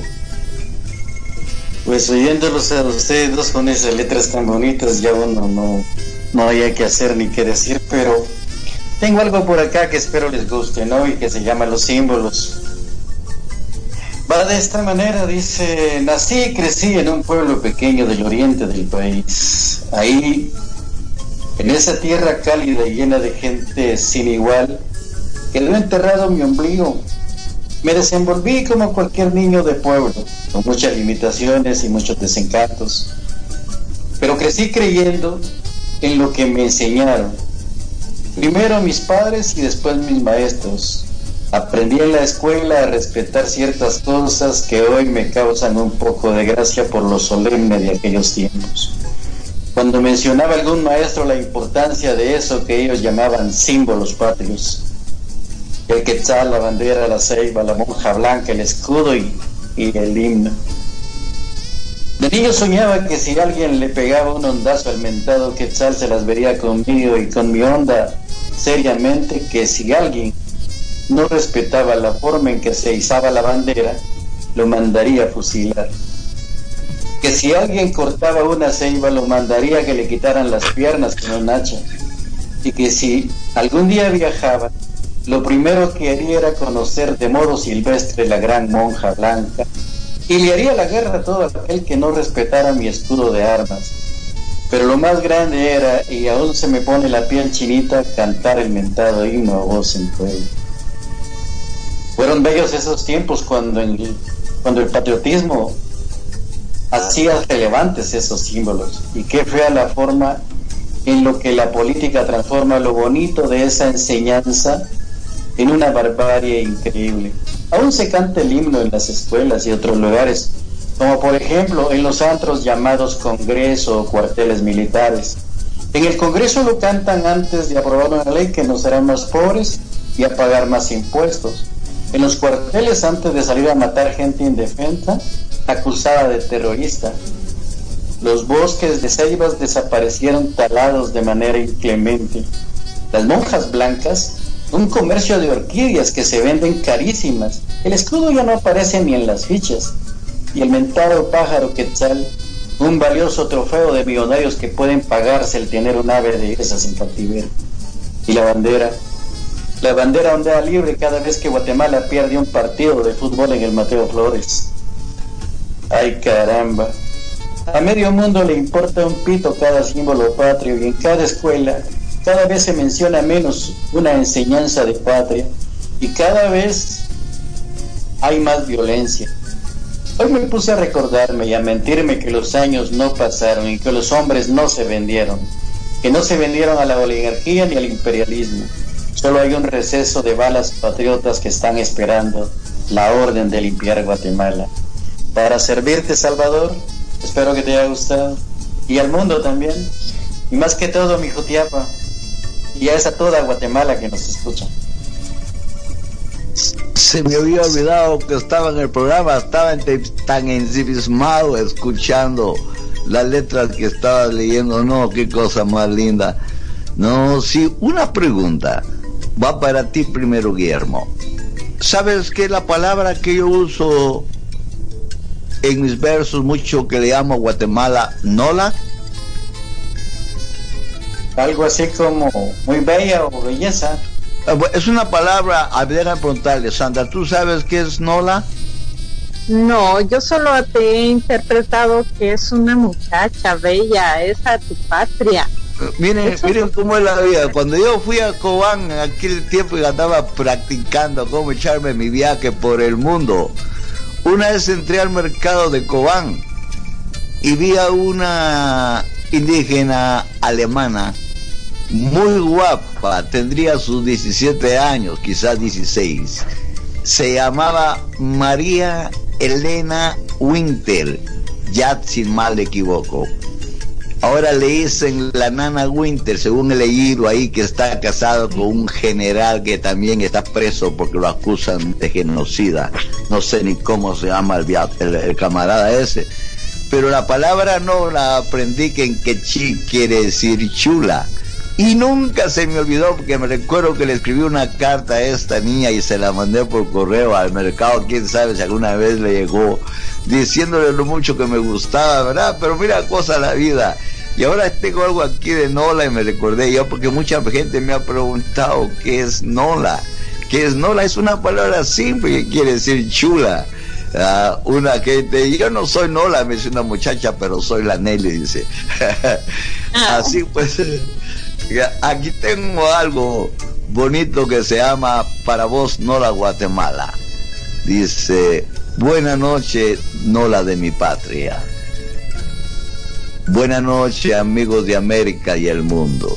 [SPEAKER 4] Pues oyéndolos a ustedes dos con esas letras tan bonitas, ya uno no, no haya que hacer ni qué decir, pero tengo algo por acá que espero les guste, ¿no? Y que se llama Los Símbolos. Va de esta manera, dice: nací y crecí en un pueblo pequeño del oriente del país. Ahí, en esa tierra cálida y llena de gente sin igual, quedó enterrado mi ombligo. Me desenvolví como cualquier niño de pueblo, con muchas limitaciones y muchos desencantos. Pero crecí creyendo en lo que me enseñaron. Primero mis padres y después mis maestros. Aprendí en la escuela a respetar ciertas cosas que hoy me causan un poco de gracia por lo solemne de aquellos tiempos. Cuando mencionaba algún maestro la importancia de eso que ellos llamaban símbolos patrios, el quetzal, la bandera, la ceiba, la monja blanca, el escudo y, y el himno. De niño soñaba que si alguien le pegaba un ondazo al mentado quetzal se las vería conmigo y con mi onda seriamente que si alguien no respetaba la forma en que se izaba la bandera, lo mandaría a fusilar. Que si alguien cortaba una ceiba, lo mandaría a que le quitaran las piernas con un hacha. Y que si algún día viajaba, lo primero que haría era conocer de modo silvestre la gran monja blanca, y le haría la guerra a todo aquel que no respetara mi escudo de armas. Pero lo más grande era, y aún se me pone la piel chinita, cantar el mentado himno a voz en cuello. Fueron bellos esos tiempos cuando el, cuando el patriotismo hacía relevantes esos símbolos, y qué fea la forma en lo que la política transforma lo bonito de esa enseñanza en una barbarie increíble. Aún se canta el himno en las escuelas y otros lugares, como por ejemplo en los antros llamados Congreso o cuarteles militares. En el Congreso lo cantan antes de aprobar una ley que nos hará más pobres y a pagar más impuestos. En los cuarteles antes de salir a matar gente indefensa acusada de terrorista. Los bosques de ceibas desaparecieron talados de manera inclemente. Las monjas blancas, un comercio de orquídeas que se venden carísimas. El escudo ya no aparece ni en las fichas. Y el mentado pájaro quetzal, un valioso trofeo de millonarios que pueden pagarse el tener un ave de esas en cautiverio. Y la bandera, la bandera ondea libre cada vez que Guatemala pierde un partido de fútbol en el Mateo Flores. ¡Ay, caramba! A medio mundo le importa un pito cada símbolo patrio, y en cada escuela cada vez se menciona menos una enseñanza de patria, y cada vez hay más violencia. Hoy me puse a recordarme y a mentirme que los años no pasaron y que los hombres no se vendieron, que no se vendieron a la oligarquía ni al imperialismo. Solo hay un receso de balas patriotas que están esperando la orden de limpiar Guatemala. Para servirte, Salvador, espero que te haya gustado, y al mundo también, y más que todo mi Jutiapa, y a esa toda Guatemala que nos escucha.
[SPEAKER 2] Se me había olvidado que estaba en el programa, estaba tan ensimismado escuchando las letras que estabas leyendo. No, qué cosa más linda. No, sí, una pregunta va para ti primero, Guillermo. ¿Sabes qué es la palabra que yo uso en mis versos mucho, que le llamo a Guatemala nola?
[SPEAKER 4] Algo así como muy bella o belleza.
[SPEAKER 2] Es una palabra, a ver, a preguntarle, Sandra, ¿tú sabes qué es nola?
[SPEAKER 3] No, yo solo te he interpretado que es una muchacha bella, esa tu patria.
[SPEAKER 2] Miren,
[SPEAKER 3] Eso
[SPEAKER 2] miren
[SPEAKER 3] es...
[SPEAKER 2] cómo es la vida. Cuando yo fui a Cobán, en aquel tiempo y andaba practicando cómo echarme mi viaje por el mundo, una vez entré al mercado de Cobán y vi a una indígena alemana muy guapa, tendría sus diecisiete años, quizás dieciséis. Se llamaba María Elena Winter, ya sin mal equivoco. Ahora le dicen la nana Winter, según he leído ahí, que está casado con un general que también está preso porque lo acusan de genocida. No sé ni cómo se llama el, el, el camarada ese. Pero la palabra no la aprendí, que en quechí quiere decir chula. Y nunca se me olvidó, porque me recuerdo que le escribí una carta a esta niña y se la mandé por correo al mercado, quién sabe si alguna vez le llegó, diciéndole lo mucho que me gustaba, ¿verdad? Pero mira cosa la vida. Y ahora tengo algo aquí de nola y me recordé yo, porque mucha gente me ha preguntado qué es nola. ¿Qué es nola? Es una palabra simple que quiere decir chula. Uh, una gente, yo no soy nola, me dice una muchacha, pero soy la Nelly, dice. Así pues... Aquí tengo algo bonito que se llama Para vos, Nola Guatemala. Dice: buena noche, Nola de mi patria. Buena noche, amigos de América y el mundo.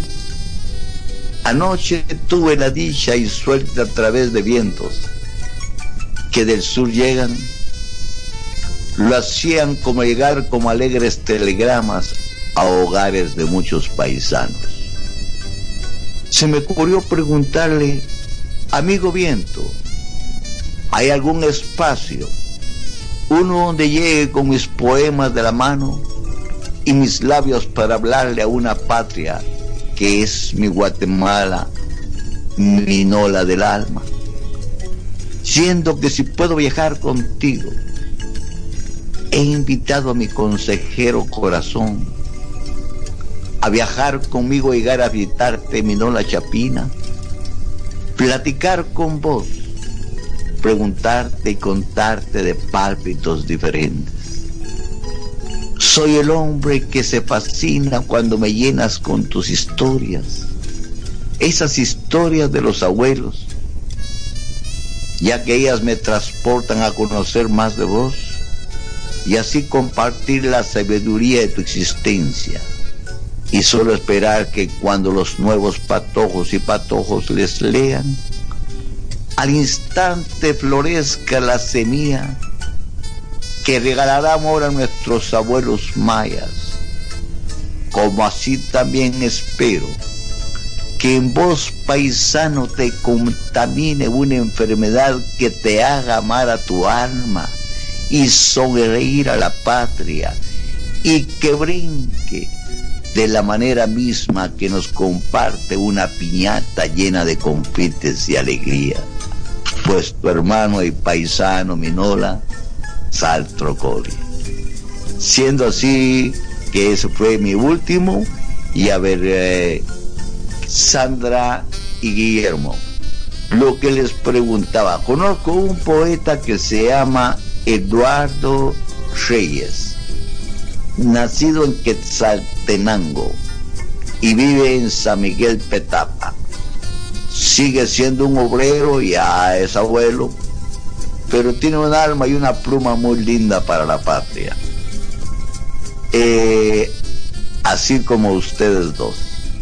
[SPEAKER 2] Anoche tuve la dicha y suerte a través de vientos que del sur llegan. Lo hacían como llegar como alegres telegramas a hogares de muchos paisanos. Se me ocurrió preguntarle: amigo viento, ¿hay algún espacio, uno donde llegue con mis poemas de la mano y mis labios para hablarle a una patria que es mi Guatemala, mi nola del alma? Siendo que si puedo viajar contigo, he invitado a mi consejero corazón a viajar conmigo, llegar a visitarte, mi nola chapina, platicar con vos, preguntarte y contarte de pálpitos diferentes. Soy el hombre que se fascina cuando me llenas con tus historias, esas historias de los abuelos, ya que ellas me transportan a conocer más de vos y así compartir la sabiduría de tu existencia. Y solo esperar que cuando los nuevos patojos y patojos les lean, al instante florezca la semilla que regalará amor a nuestros abuelos mayas. Como así también espero que en vos, paisano, te contamine una enfermedad que te haga amar a tu alma y sonreír a la patria, y que brinque de la manera misma que nos comparte una piñata llena de confites y alegría. Pues tu hermano y paisano Minola, Saltrocoli. Siendo así que ese fue mi último, y a ver, eh, Sandra y Guillermo, lo que les preguntaba, conozco un poeta que se llama Eduardo Reyes, nacido en Quetzaltenango y vive en San Miguel Petapa. Sigue siendo un obrero, ya es abuelo, pero tiene un alma y una pluma muy linda para la patria, eh, así como ustedes dos.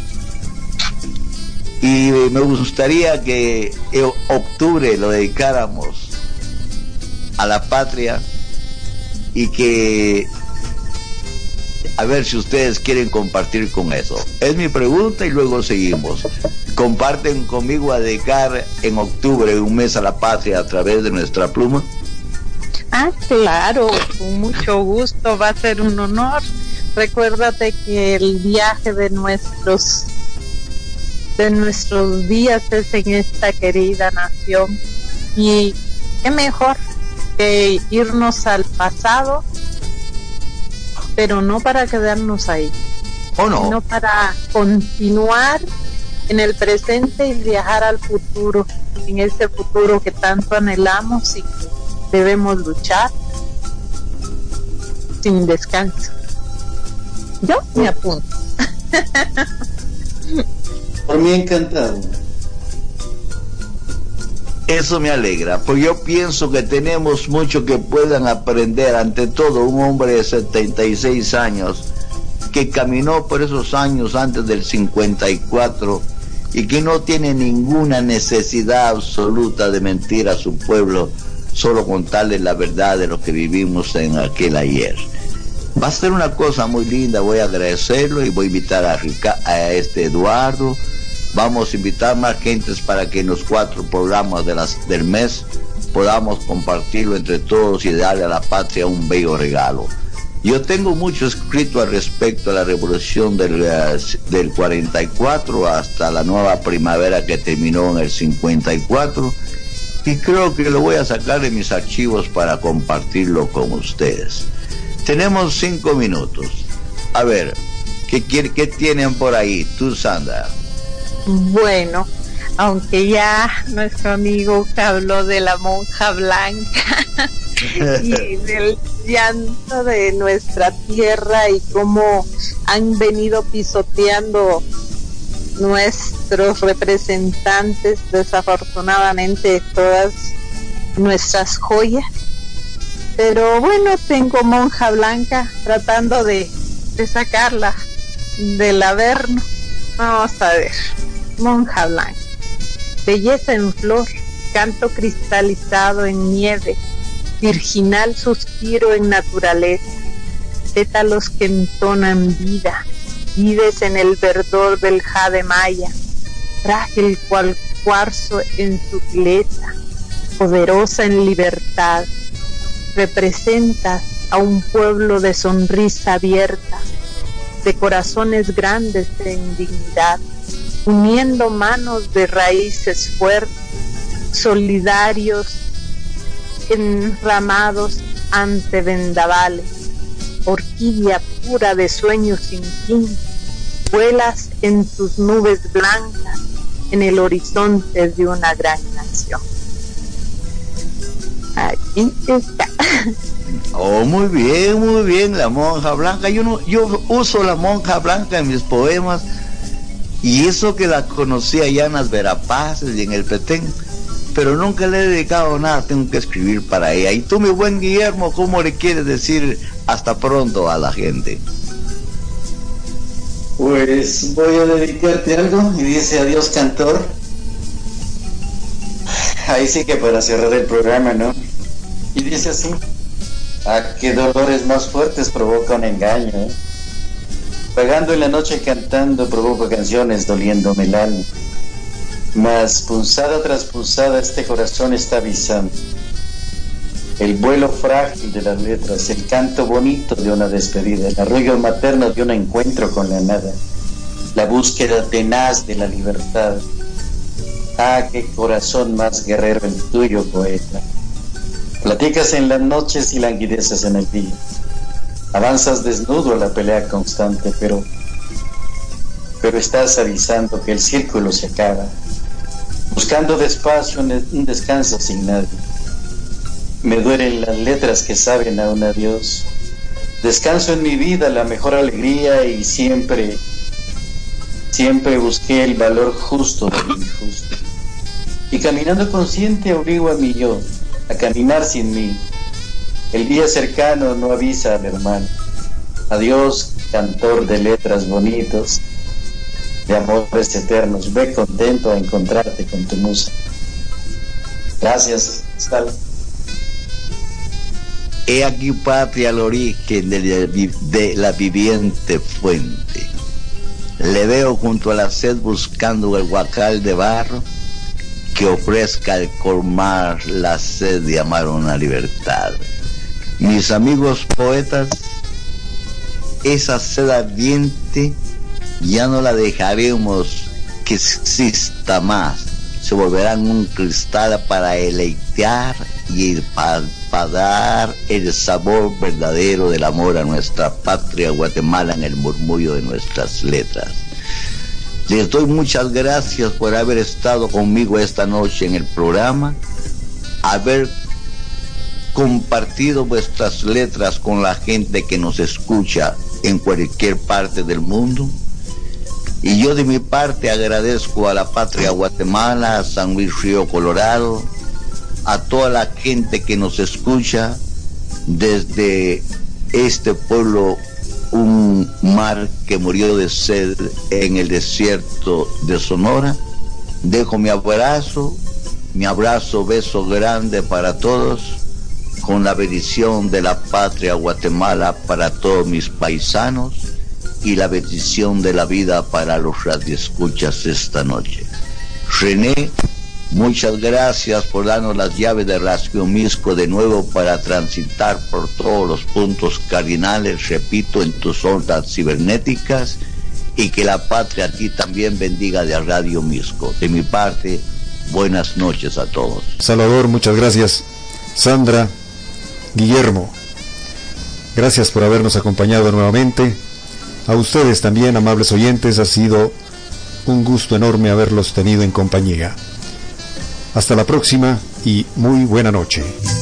[SPEAKER 2] Y me gustaría que en octubre lo dedicáramos a la patria, y que a ver si ustedes quieren compartir con eso. Es mi pregunta y luego seguimos. ¿Comparten conmigo a dedicar en octubre un mes a la patria a través de nuestra pluma?
[SPEAKER 3] Ah, claro, con mucho gusto, va a ser un honor. Recuérdate que el viaje de nuestros de nuestros días es en esta querida nación, y qué mejor que irnos al pasado, pero no para quedarnos ahí,
[SPEAKER 2] ¿o no?
[SPEAKER 3] sino para continuar en el presente y viajar al futuro, en ese futuro que tanto anhelamos y que debemos luchar sin descanso. Yo me apunto.
[SPEAKER 4] Por mí encantado.
[SPEAKER 2] Eso me alegra, porque yo pienso que tenemos mucho que puedan aprender, ante todo un hombre de setenta y seis años que caminó por esos años antes del cincuenta y cuatro y que no tiene ninguna necesidad absoluta de mentir a su pueblo, solo contarle la verdad de lo que vivimos en aquel ayer. Va a ser una cosa muy linda, voy a agradecerlo y voy a invitar a, Rica, a este Eduardo. Vamos a invitar más gentes para que en los cuatro programas de las, del mes podamos compartirlo entre todos y darle a la patria un bello regalo. Yo tengo mucho escrito al respecto a la revolución del, del cuarenta y cuatro hasta la nueva primavera que terminó en el cincuenta y cuatro, y creo que lo voy a sacar de mis archivos para compartirlo con ustedes. Tenemos cinco minutos. A ver, ¿qué, qué, qué tienen por ahí? Tú, Sandra.
[SPEAKER 3] Bueno, aunque ya nuestro amigo habló de la monja blanca y del llanto de nuestra tierra y cómo han venido pisoteando nuestros representantes, desafortunadamente todas nuestras joyas, pero bueno, tengo monja blanca tratando de, de sacarla del averno. Vamos a ver, monja blanca, belleza en flor, canto cristalizado en nieve, virginal suspiro en naturaleza, pétalos que entonan vida, vives en el verdor del jade maya, frágil cual cuarzo en sutileza, poderosa en libertad, representas a un pueblo de sonrisa abierta, de corazones grandes en dignidad, uniendo manos de raíces fuertes, solidarios, enramados ante vendavales, orquídea pura de sueños sin fin, vuelas en tus nubes blancas en el horizonte de una gran nación. Aquí está.
[SPEAKER 2] Oh, muy bien, muy bien, la monja blanca. Yo no, yo uso la monja blanca en mis poemas, y eso que la conocí allá en las Verapaces y en el Petén, pero nunca le he dedicado nada, tengo que escribir para ella. Y tú, mi buen Guillermo, ¿cómo le quieres decir hasta pronto a la gente?
[SPEAKER 4] Pues voy a dedicarte algo, y dice: adiós, cantor. Ahí sí que para cerrar el programa, ¿no? Y dice así: a qué dolores más fuertes provoca un engaño, ¿eh? Vagando en la noche cantando provoco canciones doliéndome el alma, mas punzada tras punzada este corazón está avisando. el vuelo frágil de las letras, el canto bonito de una despedida, el arrullo materno de un encuentro con la nada, la búsqueda tenaz de la libertad. Ah, qué corazón más guerrero el tuyo, poeta. Platicas en las noches y languideces en el día. Avanzas desnudo a la pelea constante, pero, pero estás avisando que el círculo se acaba, buscando despacio un descanso sin nadie. Me duelen las letras que saben a un adiós. Descanso en mi vida la mejor alegría y siempre, siempre busqué el valor justo de lo injusto. Y caminando consciente obligo a mi yo a caminar sin mí. El día cercano no avisa al hermano. Adiós, cantor de letras bonitos, de amores eternos. Ve contento a encontrarte con tu musa. Gracias, Sal.
[SPEAKER 2] He aquí, patria, el origen de la, de la viviente fuente. Le veo junto a la sed buscando el huacal de barro que ofrezca el colmar la sed de amar una libertad. Mis amigos poetas, esa sed ardiente ya no la dejaremos que exista más. Se volverá en un cristal para deleitear y para pa dar el sabor verdadero del amor a nuestra patria Guatemala en el murmullo de nuestras letras. Les doy muchas gracias por haber estado conmigo esta noche en el programa, haber compartido vuestras letras con la gente que nos escucha en cualquier parte del mundo. Y yo de mi parte agradezco a la patria Guatemala, a San Luis Río Colorado, a toda la gente que nos escucha desde este pueblo, un mar que murió de sed en el desierto de Sonora. Dejo mi abrazo, mi abrazo, beso grande para todos, con la bendición de la patria Guatemala para todos mis paisanos y la bendición de la vida para los radioescuchas esta noche. René, muchas gracias por darnos las llaves de Radio Misco de nuevo para transitar por todos los puntos cardinales, repito, en tus ondas cibernéticas, y que la patria a ti también bendiga de Radio Misco. De mi parte, buenas noches a todos.
[SPEAKER 1] Salvador, muchas gracias. Sandra, Guillermo, gracias por habernos acompañado nuevamente. A ustedes también, amables oyentes, ha sido un gusto enorme haberlos tenido en compañía. Hasta la próxima y muy buena noche.